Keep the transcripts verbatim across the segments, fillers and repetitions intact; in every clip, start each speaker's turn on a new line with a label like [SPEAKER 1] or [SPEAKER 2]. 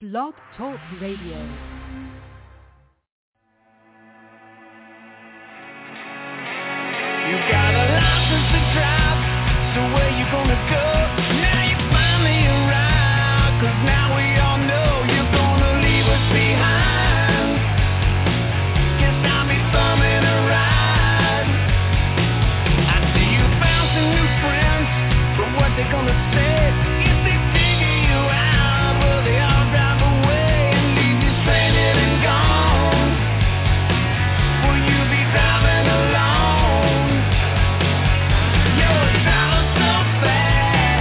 [SPEAKER 1] Blog Talk Radio.
[SPEAKER 2] You got a license to drive, so where you gonna go? Now you find me around, 'cause now we all know you're gonna leave us behind. Guess I'll be bumming a ride. I see you found some new friends, but what they gonna say? If they figure you out, will they all drive away and leave you stranded and gone? Will you be driving alone? You're driving so fast.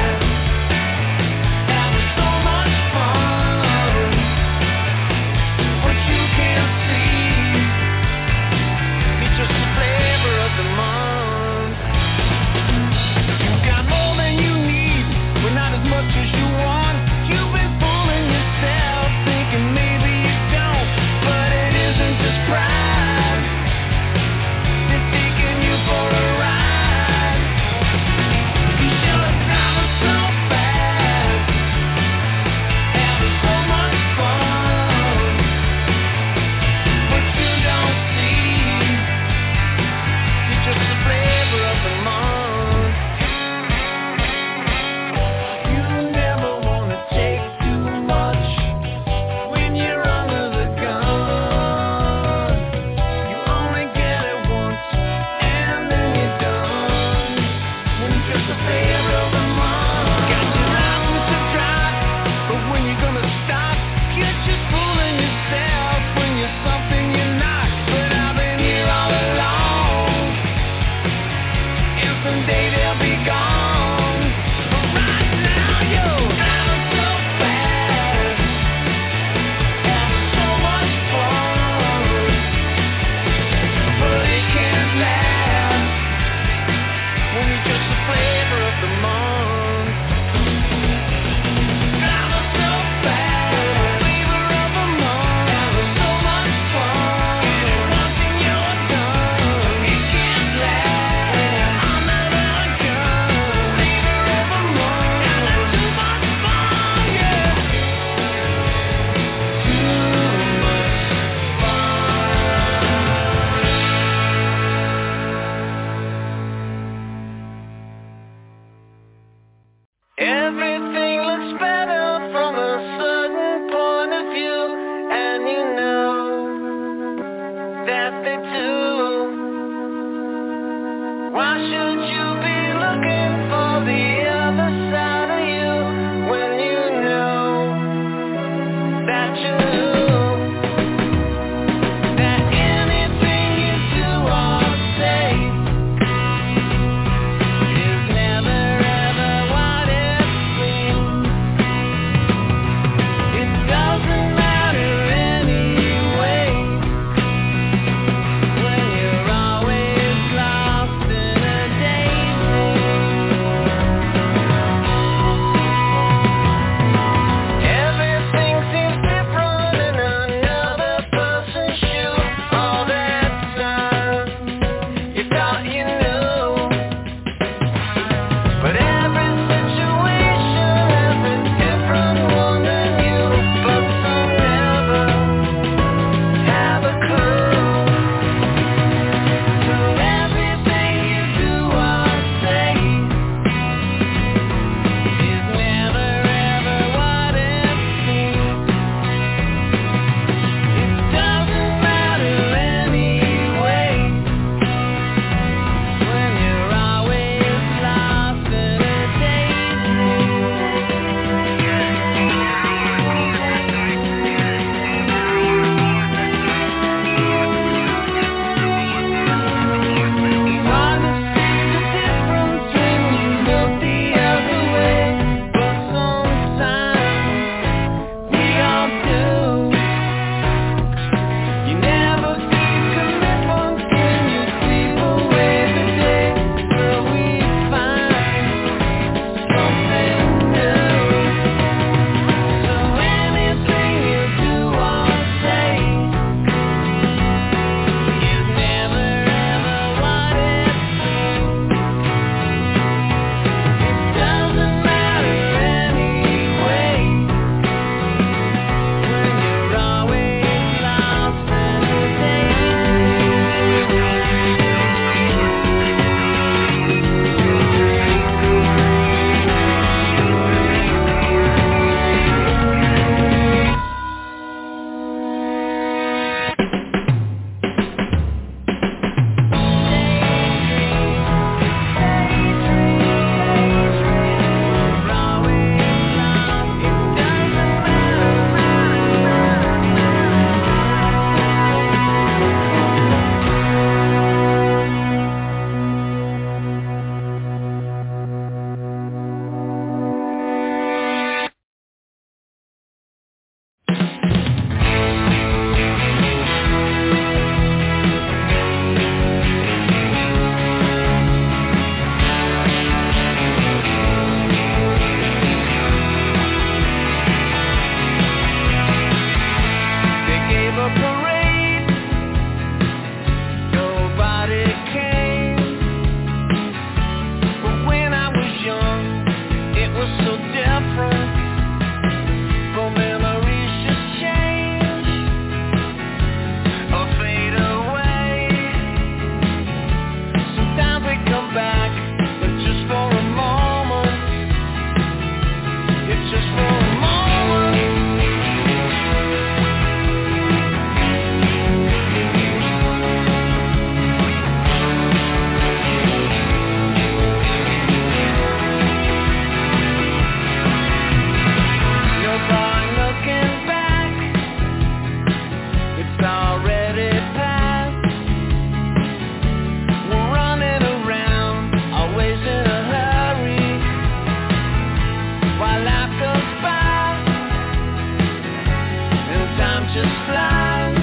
[SPEAKER 2] just flies.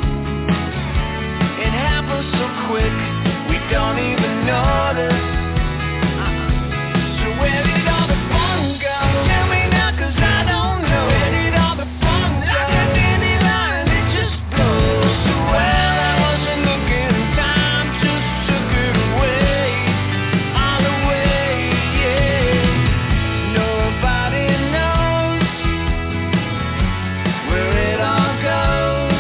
[SPEAKER 2] It happens so quick, we don't even notice. So where did all the fun go? Tell me now, 'cause I don't know. Where did all the fun go? Like a dandelion, it just blows. So well, I wasn't looking, time just took it away, all away, yeah. Nobody knows where it all goes.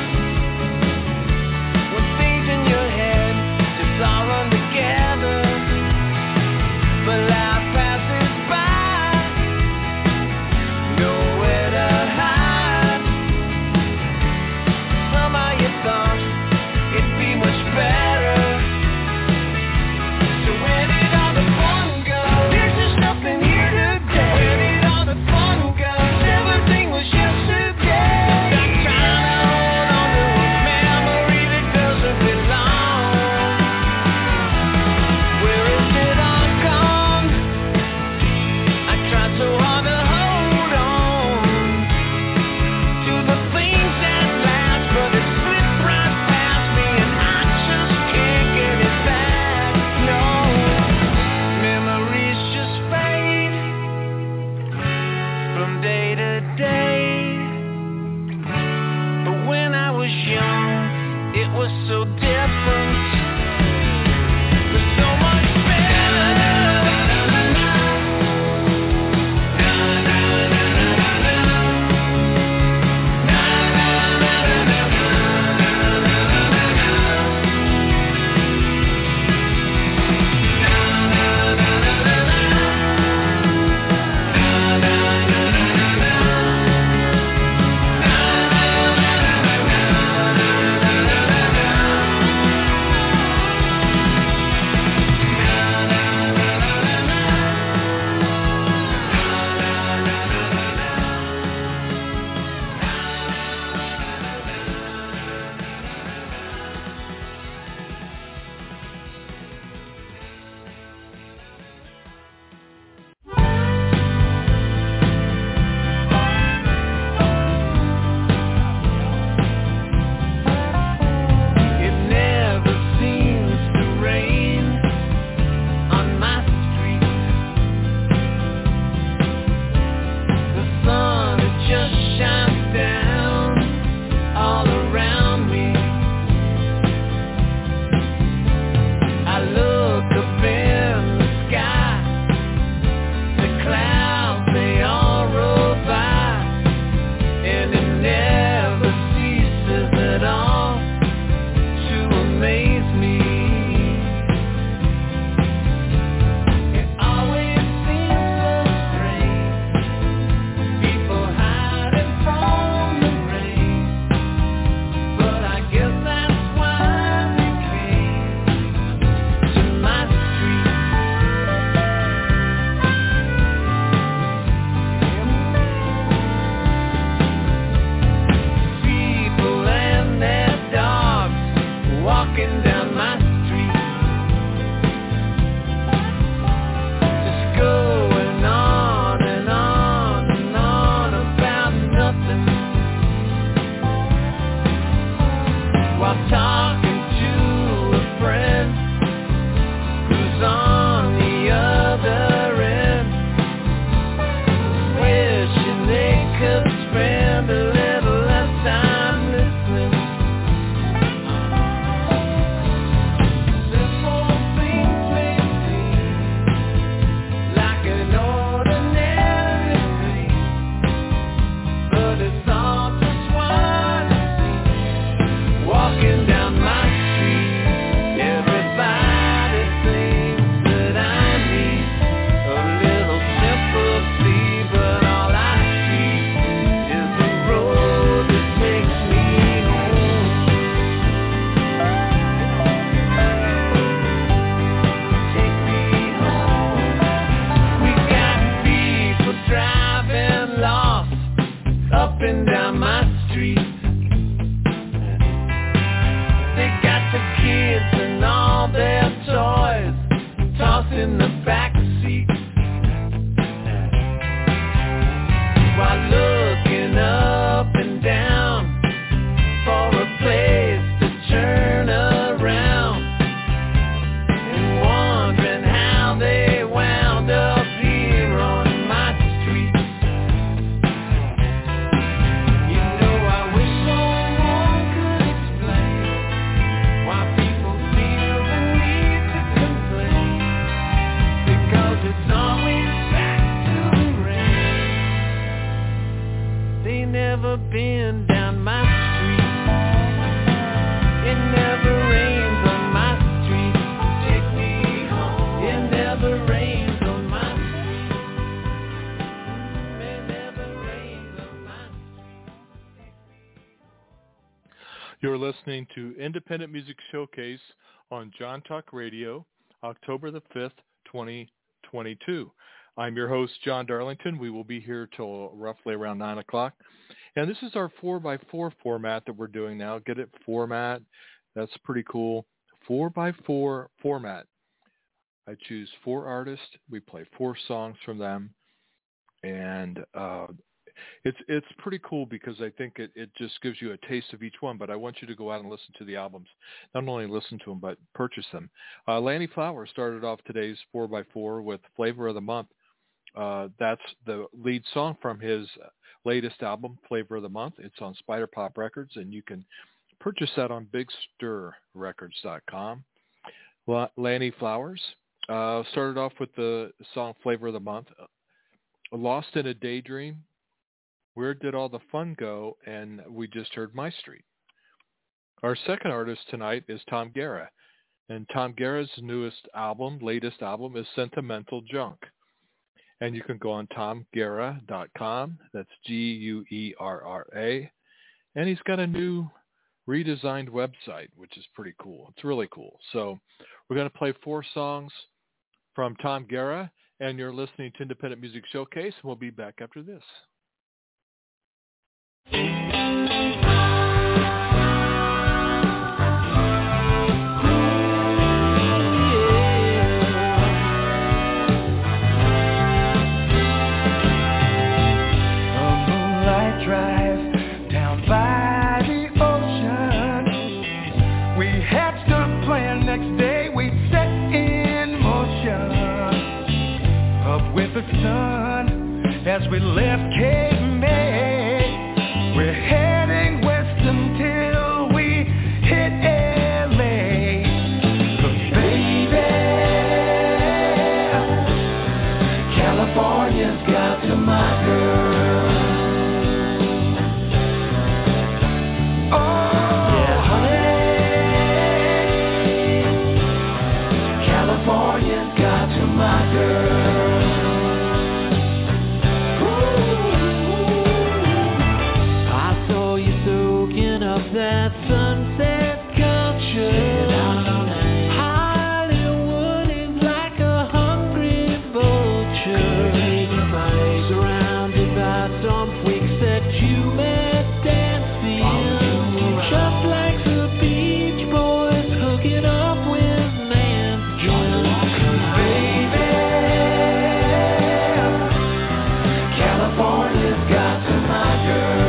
[SPEAKER 2] been down my street. It never rains on my street. Take me home. It never rains on my street. It never rains on my street.
[SPEAKER 1] You're listening to Independent Music Showcase on John Talk Radio, October the fifth, twenty twenty-two. I'm your host, John Darlington. We will be here till roughly around nine o'clock. And this is our four by four format that we're doing now. Get it? Format. That's pretty cool. four by four format. I choose four artists. We play four songs from them. And uh, it's it's pretty cool because I think it, it just gives you a taste of each one. But I want you to go out and listen to the albums. Not only listen to them, but purchase them. Uh, Lanny Flower started off today's four by four with Flavor of the Month. Uh, that's the lead song from his latest album, Flavor of the Month. It's on Spider Pop Records, and you can purchase that on big stir records dot com. La- Lanny Flowers uh, started off with the song Flavor of the Month. Lost in a Daydream, Where Did All the Fun Go? And we just heard My Street. Our second artist tonight is Tom Guerra, and Tom Guerra's newest album, latest album, is Sentimental Junk. And you can go on tom guerra dot com. That's G U E R R A. And he's got a new redesigned website, which is pretty cool. It's really cool. So we're going to play four songs from Tom Guerra, and you're listening to Independent Music Showcase. We'll be back after this.
[SPEAKER 2] As we left Cape May, we're heading west until we hit L A. 'Cause baby, California's got to my girl. Oh, yeah, honey, California's got to my girl. That sunset culture, Hollywood is like a hungry vulture, surrounded by some freaks that you met dancing, just like the Beach Boys hooking up with Nancy. Baby, California's got to my girl.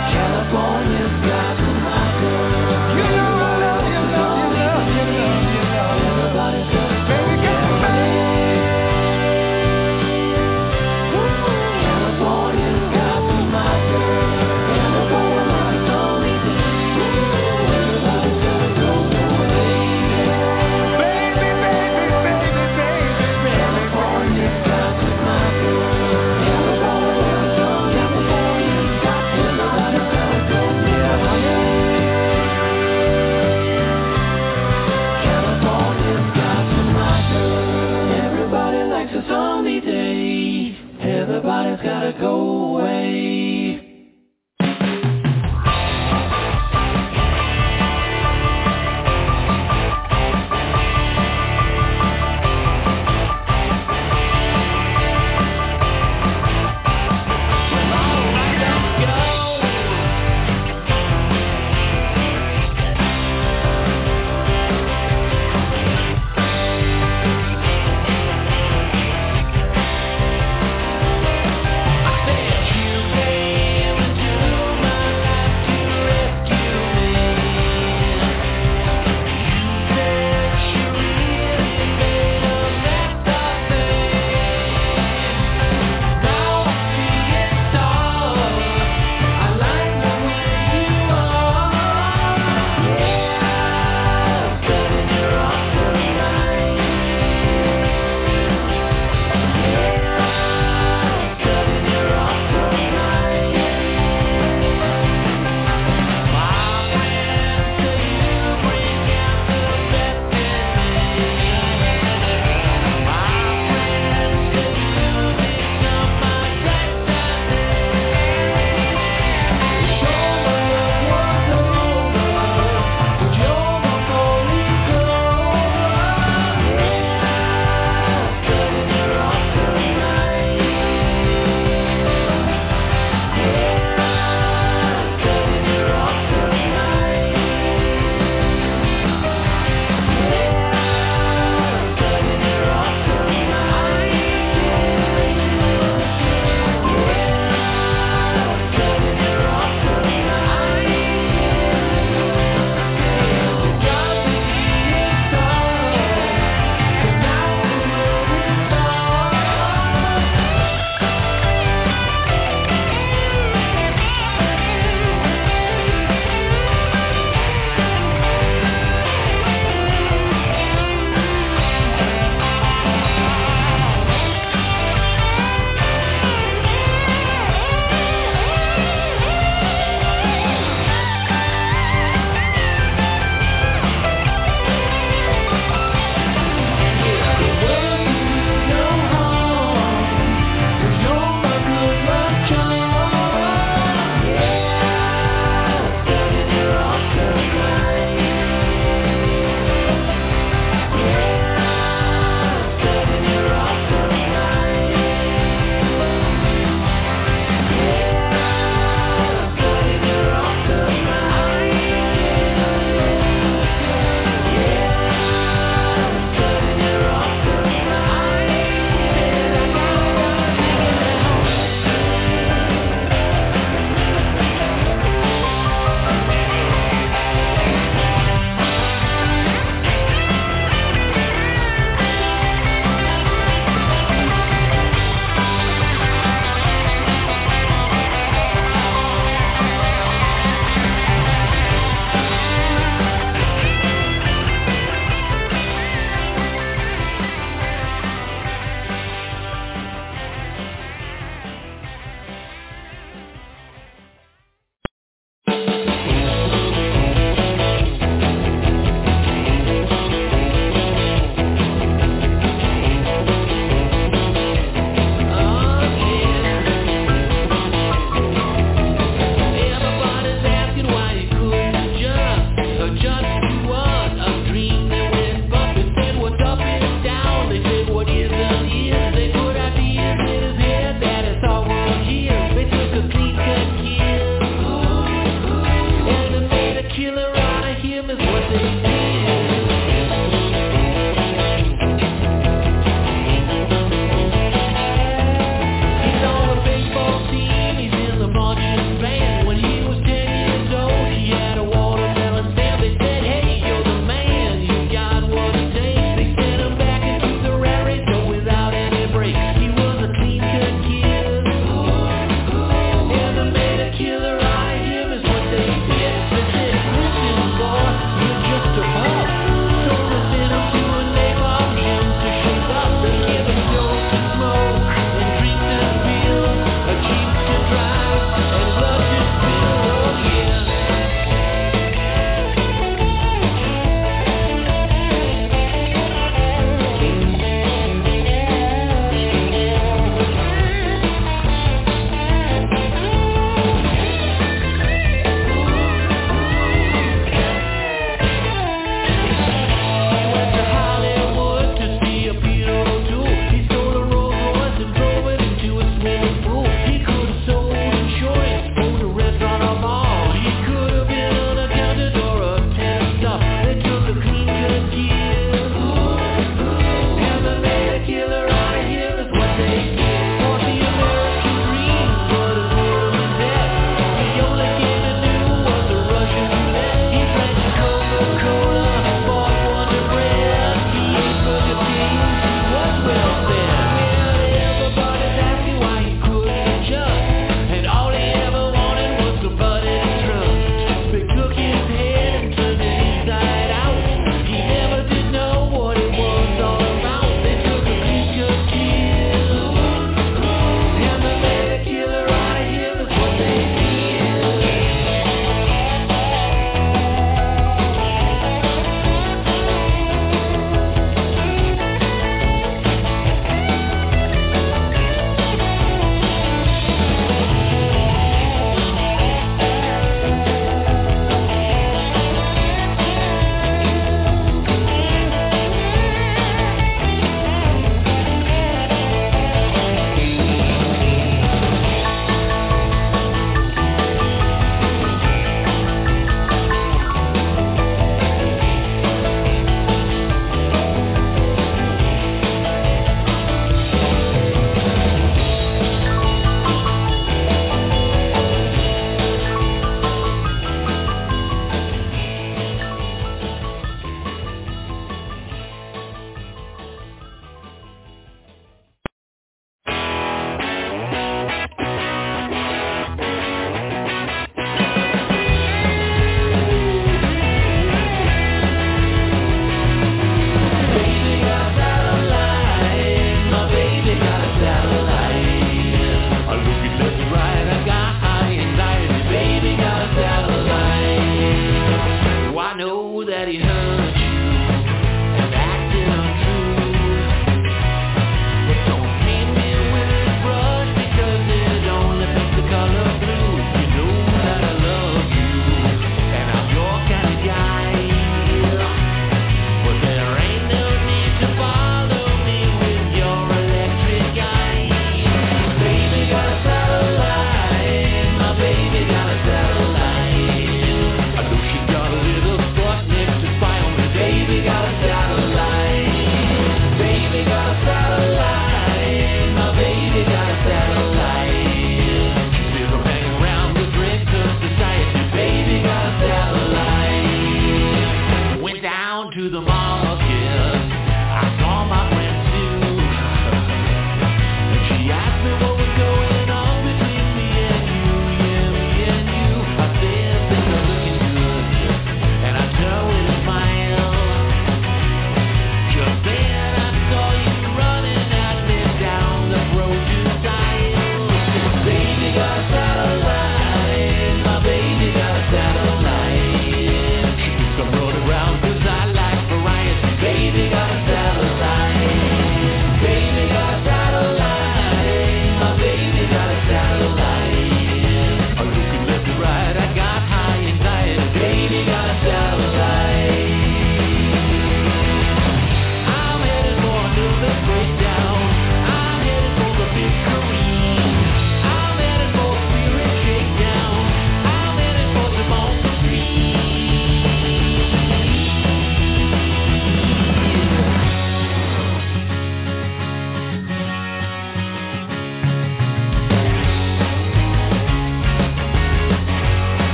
[SPEAKER 2] California's got to my girl. You know I love you, love you, love you, love you.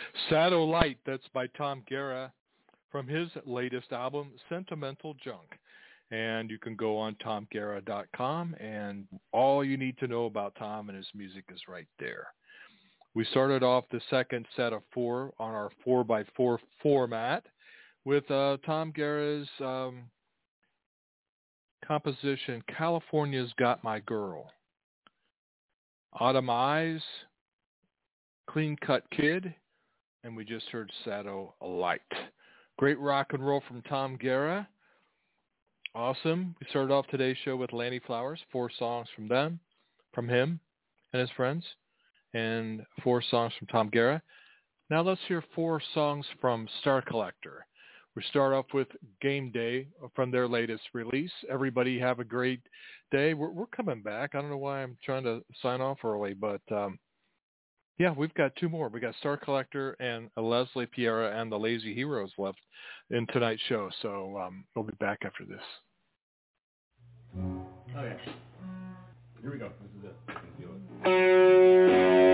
[SPEAKER 1] Shadow Light, that's by Tom Guerra from his latest album, Sentimental Junk. And you can go on tom guerra dot com, and all you need to know about Tom and his music is right there. We started off the second set of four on our four by four format with uh, Tom Guerra's um, composition, California's Got My Girl. Autumn Eyes, Clean Cut Kid, and we just heard Shadow Light. Great rock and roll from Tom Guerra. Awesome. We started off today's show with Lanny Flowers, four songs from them, from him and his friends, and four songs from Tom Guerra. Now let's hear four songs from Star Collector. We start off with Game Day from their latest release. Everybody have a great day. We're, we're coming back. I don't know why I'm trying to sign off early, but um, yeah, we've got two more. We got Star Collector and Leslie Piera and the Lazy Heroes left in tonight's show. So um, we'll be back after this.
[SPEAKER 3] Oh, yeah. Here we go. This is it. I can feel it.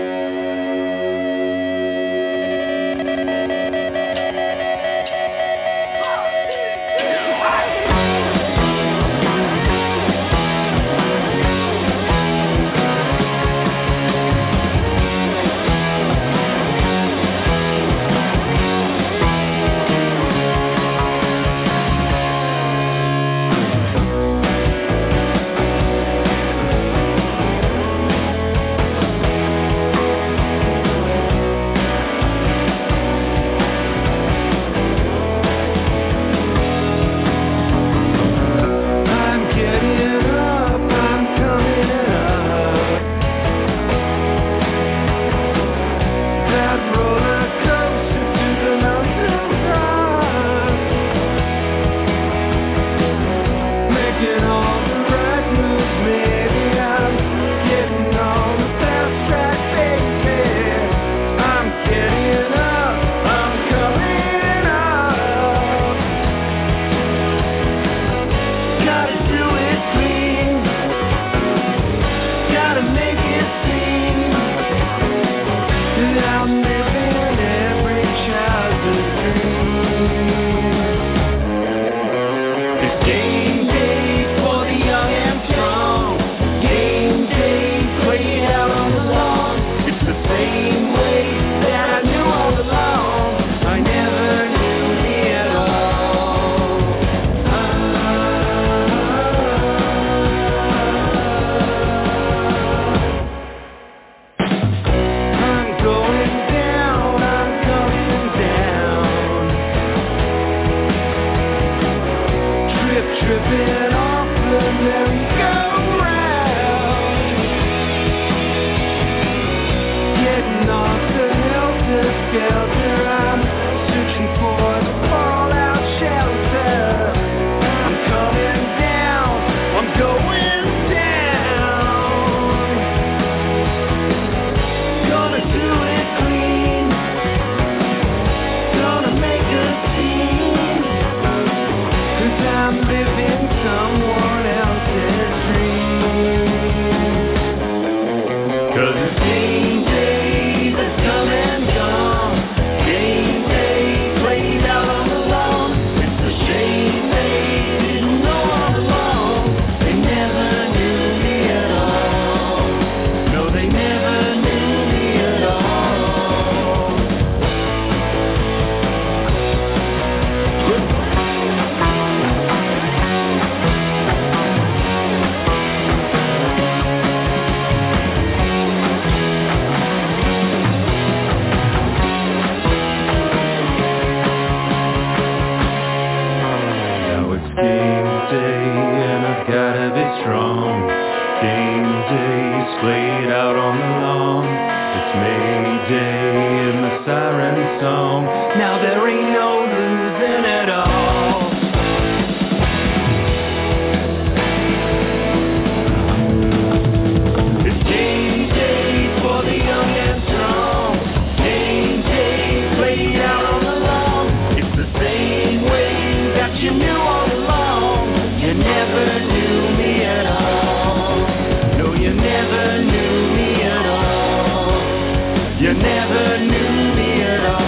[SPEAKER 2] You never knew me at all.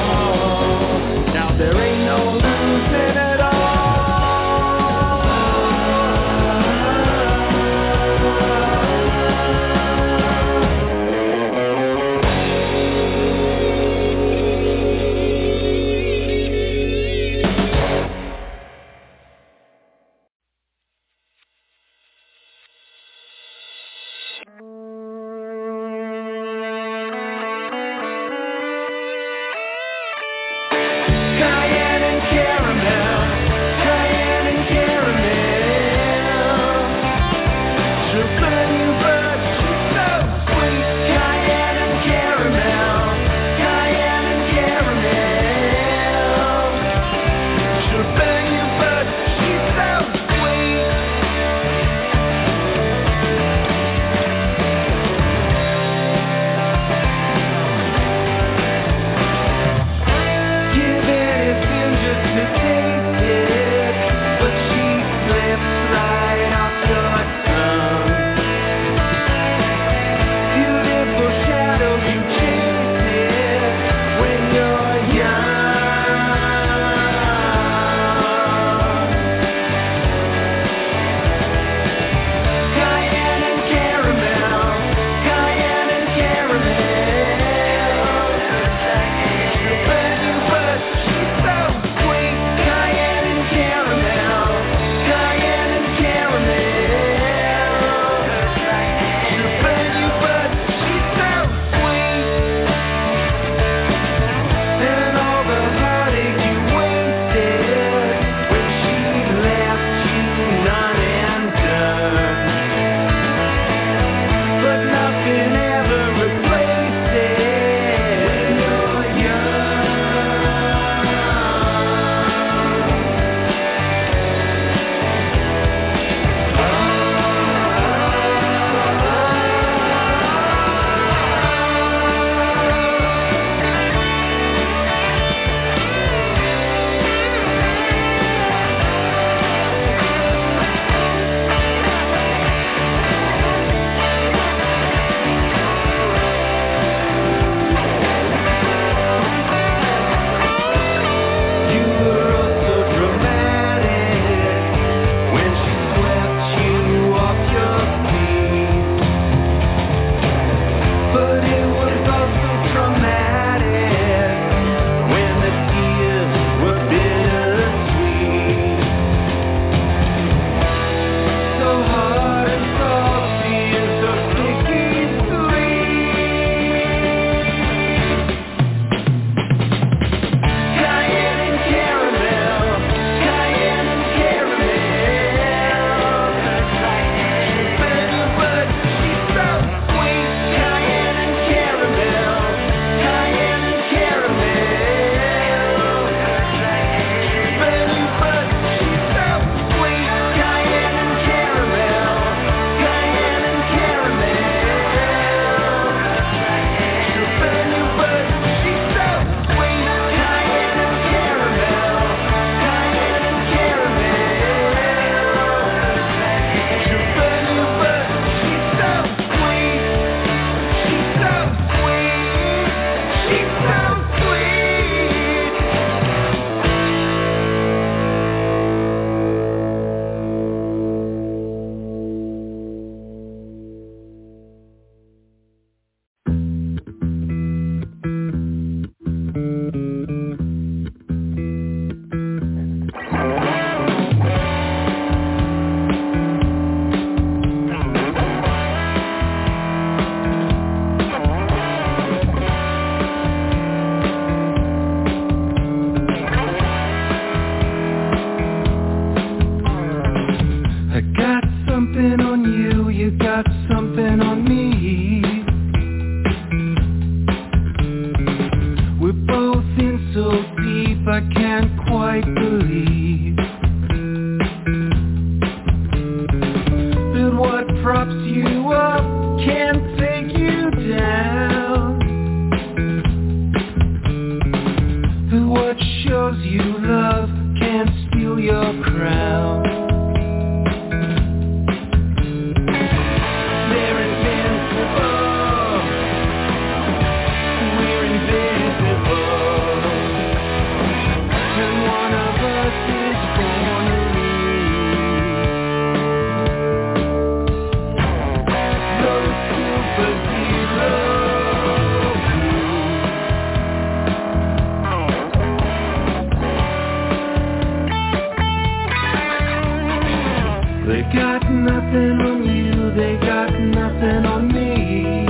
[SPEAKER 2] got nothing on you, they got nothing on me.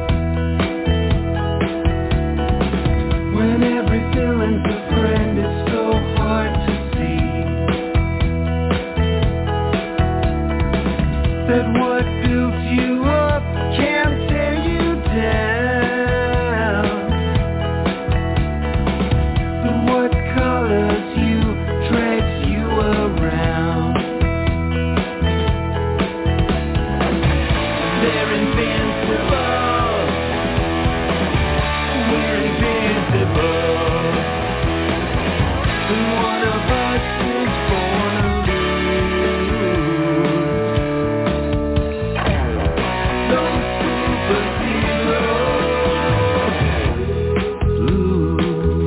[SPEAKER 2] When every feeling's a friend, it's so hard to see that what builds you up can't tear you down. But what colors you drags you around. They're invincible. We're invincible. And one of us is born to lose. Those superheroes lose.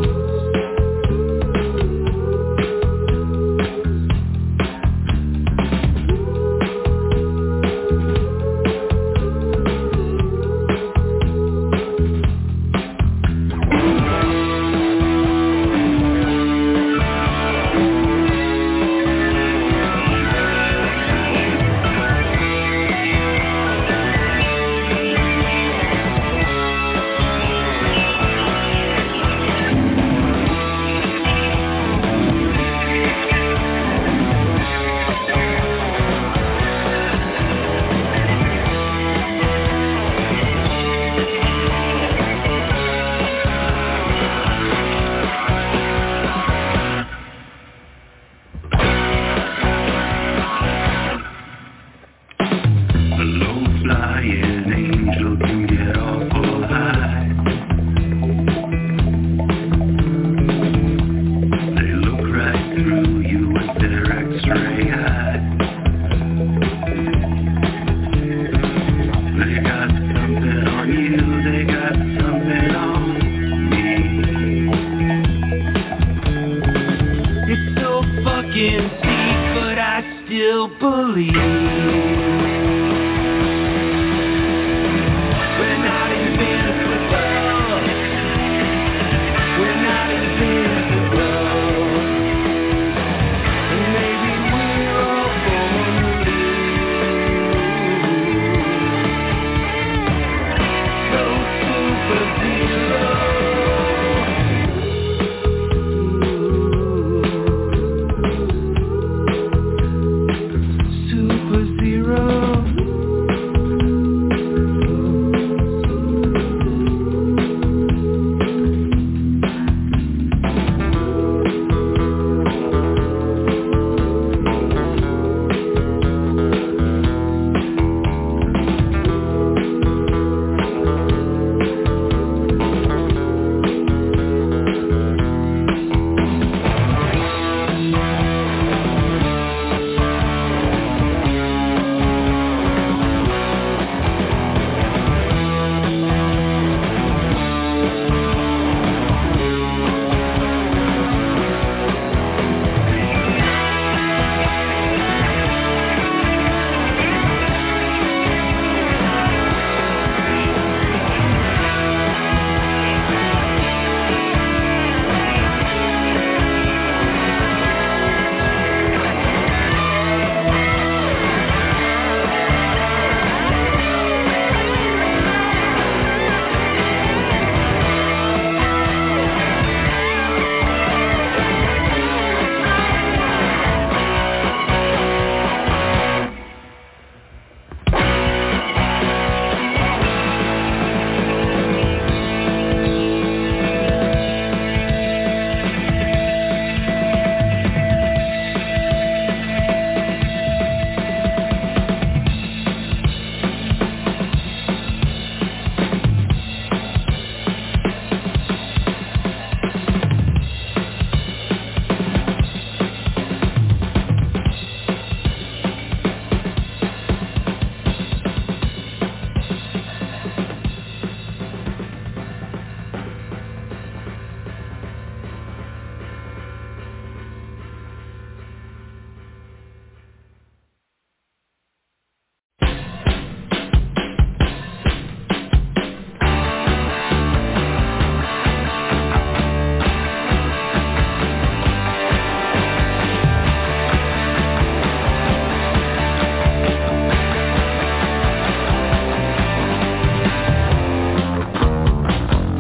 [SPEAKER 2] A low-flying angel can get awful high. They look right through you with their X-ray eyes. They got something on you, they got something on me. It's so fucking deep, but I still believe. We're not invincible. We're not invincible. And maybe we're all born to lose. Those superheroes. Super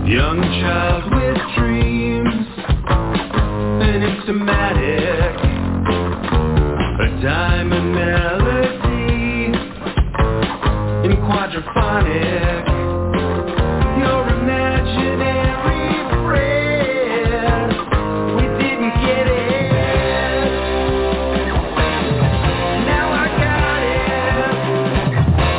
[SPEAKER 2] Young child with dreams, enigmatic, a diamond melody in quadraphonic. Your imaginary friend, we didn't get it. Now I got it.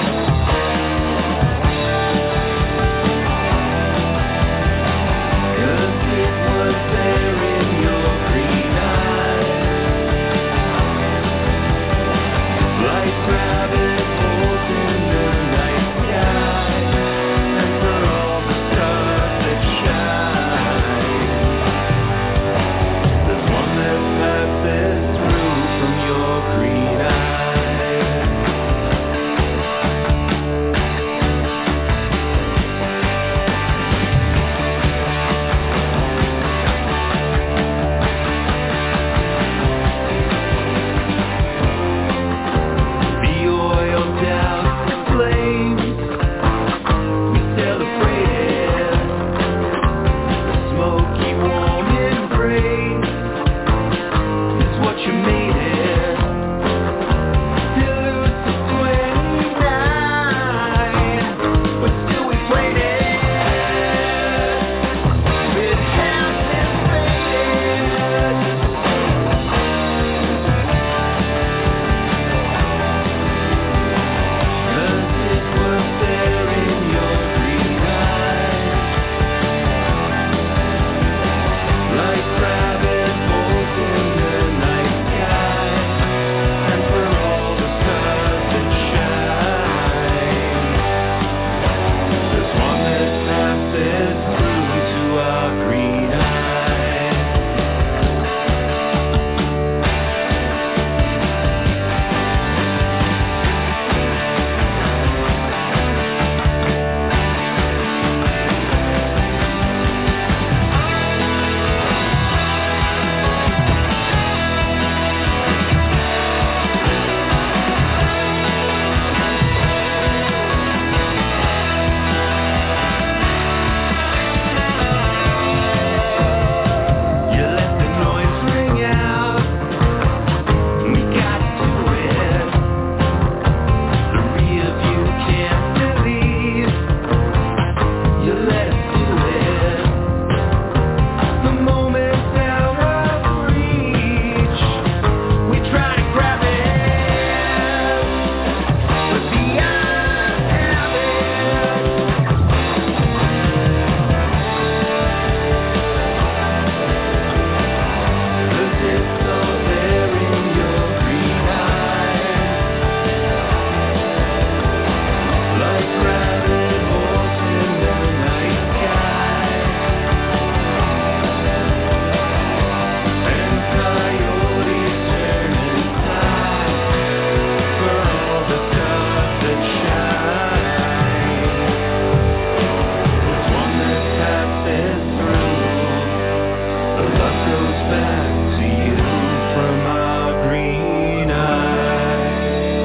[SPEAKER 2] Cause it was there in your green eyes, like rabbit holes in the night sky, and for all the stars that shine, there's one that passes through from your green eyes. The oil doused in flames, we celebrated. The smoky warm embrace is what you made it. Elusive twenty-nine, but still we waited. It hasn't faded. Cause it was there in your green eyes, like rabbit holes in the night sky, and for all the stars that shine, there's one that passes through to our green eyes. You let the noise ring out, we got to it. The real view can't believe, you let us do it. The moment's out of reach, we try to grab it, but the eyes have it. Cause it's all there in your green eyes, like rabbit holes in the night sky, and coyotes turning tide for all the stars that shine. There's one that passes through, the luck goes back to you from our green eyes.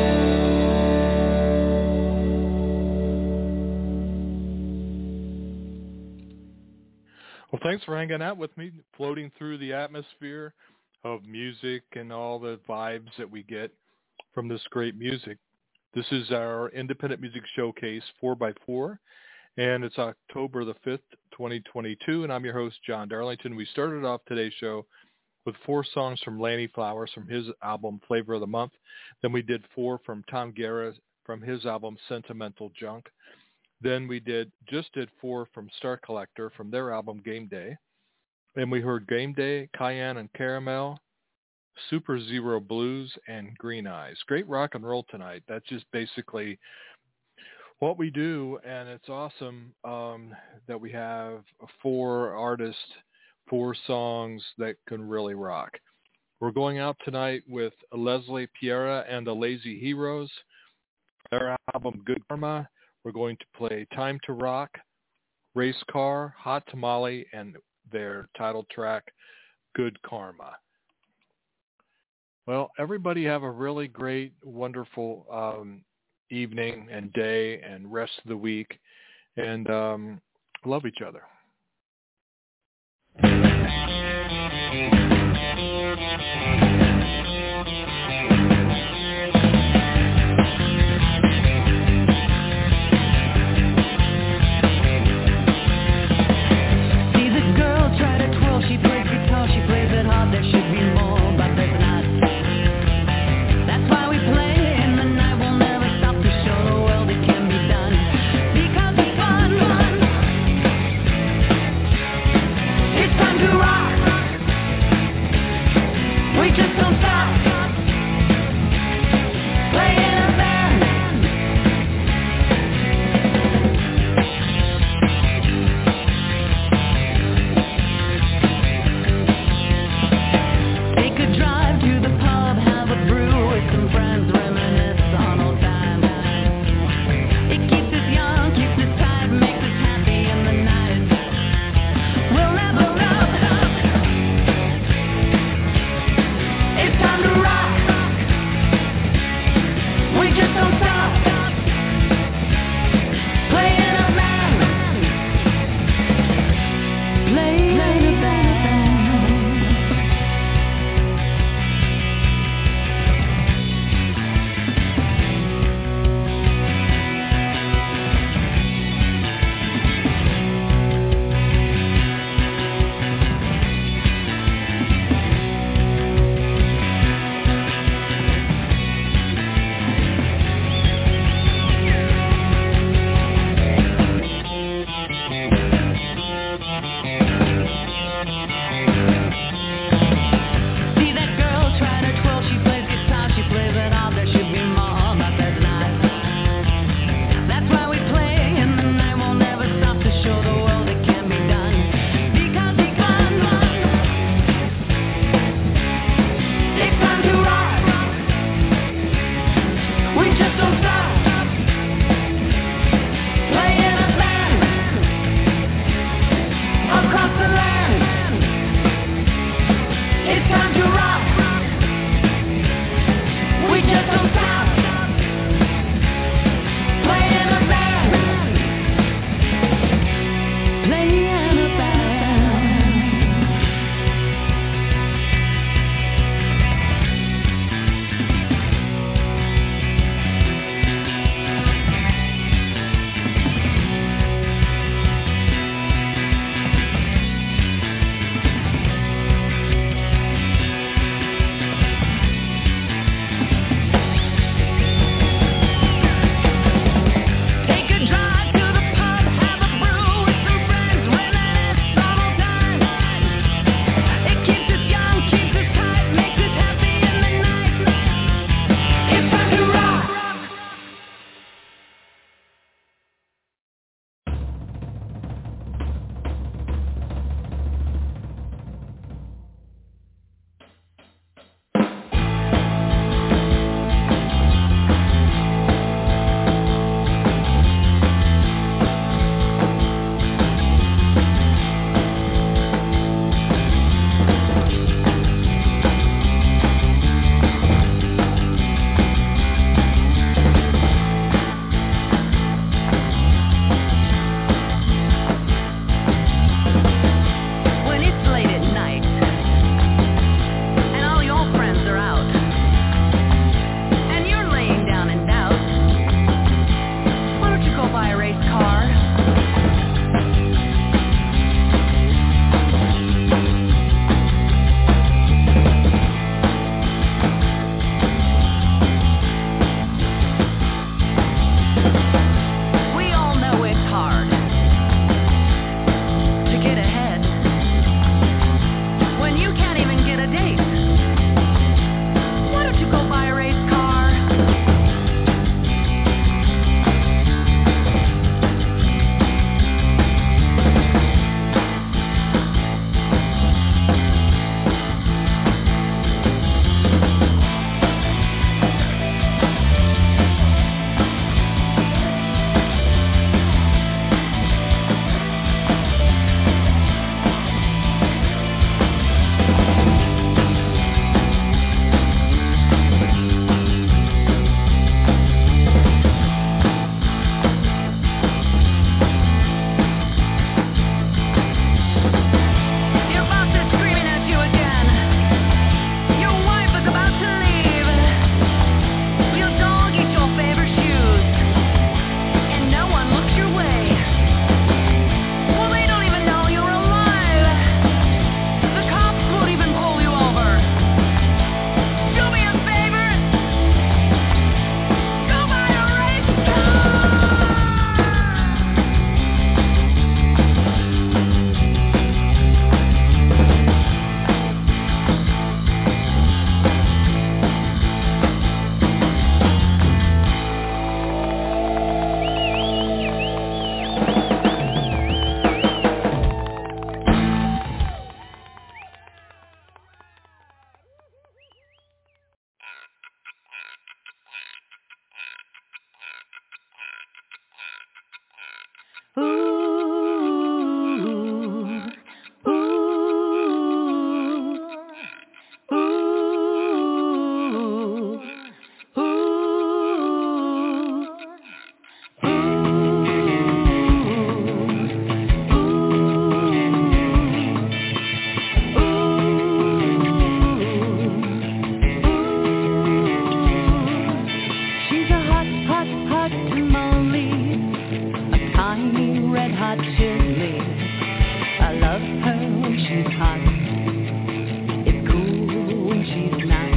[SPEAKER 1] Well, thanks for hanging out with me, floating through the atmosphere of music and all the vibes that we get from this great music. This is our Independent Music Showcase four by four, and it's October the fifth, twenty twenty-two, and I'm your host, John Darlington. We started off today's show with four songs from Lanny Flowers from his album Flavor of the Month. Then we did four from Tom Guerra from his album Sentimental Junk. Then we did just did four from Star Collector from their album Game Day. And we heard Game Day, Cayenne and Caramel, Super Zero Blues, and Green Eyes. Great rock and roll tonight. That's just basically what we do, and it's awesome um, that we have four artists, four songs that can really rock. We're going out tonight with Leslie Piera and the Lazy Heroes, their album Good Karma. We're going to play Time to Rock, Race Car, Hot Tamale, and their title track, Good Karma. Well, everybody have a really great, wonderful um, evening and day and rest of the week, and um, love each other.
[SPEAKER 2] hot chili. I love her when she's hot. It's cool when she's not.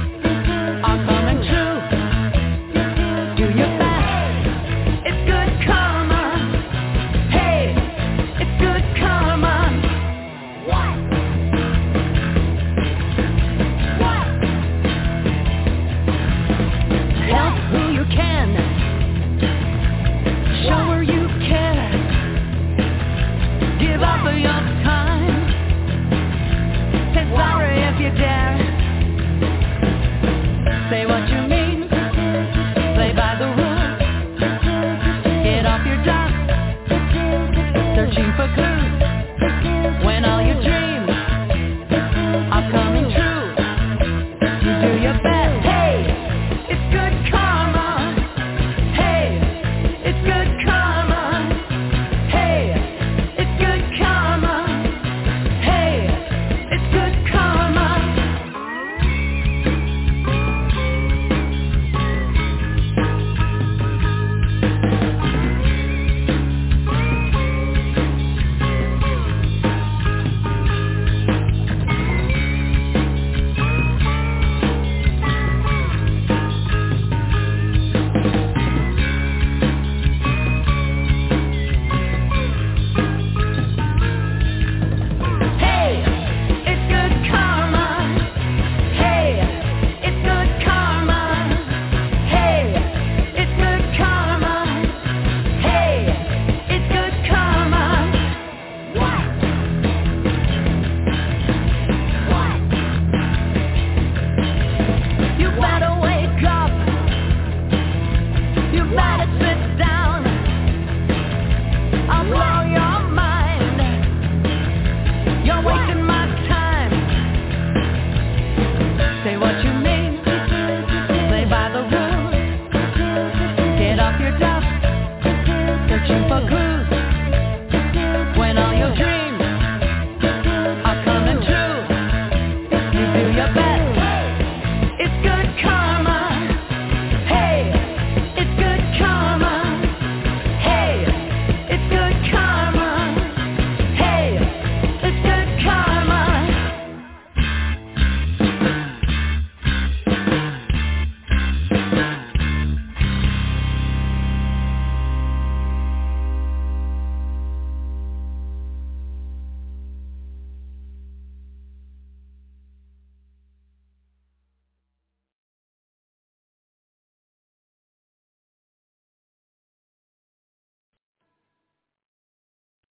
[SPEAKER 4] Do your best. It's good.
[SPEAKER 2] searching for good.